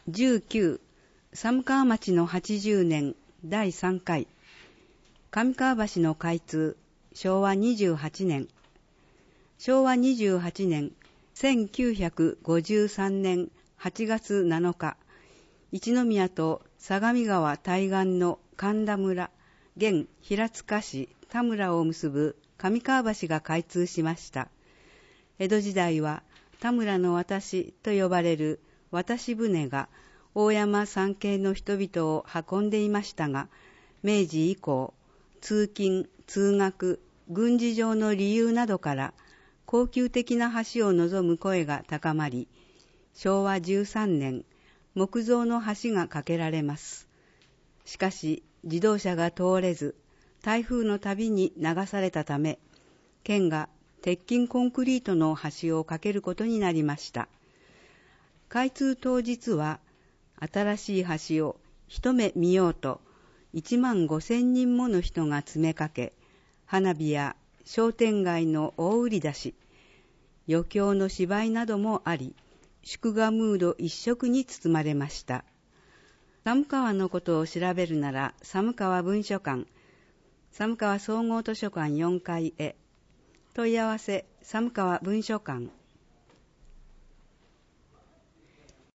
19寒川町の80年第3回上川橋の開通昭和28年1953年8月7日一宮と相模川対岸の神田村現平塚市田村を結ぶ上川橋が開通しました。江戸時代は田村の渡しと呼ばれる渡し船が大山山系の人々を運んでいましたが、明治以降、通勤、通学、軍事上の理由などから高級的な橋を望む声が高まり、昭和13年、木造の橋が架けられます。しかし、自動車が通れず、台風のたびに流されたため、県が鉄筋コンクリートの橋を架けることになりました。開通当日は、新しい橋を一目見ようと、15,000人もの人が詰めかけ、花火や商店街の大売り出し、余興の芝居などもあり、祝賀ムード一色に包まれました。寒川のことを調べるなら、寒川文書館、寒川総合図書館4階へ。問い合わせ、寒川文書館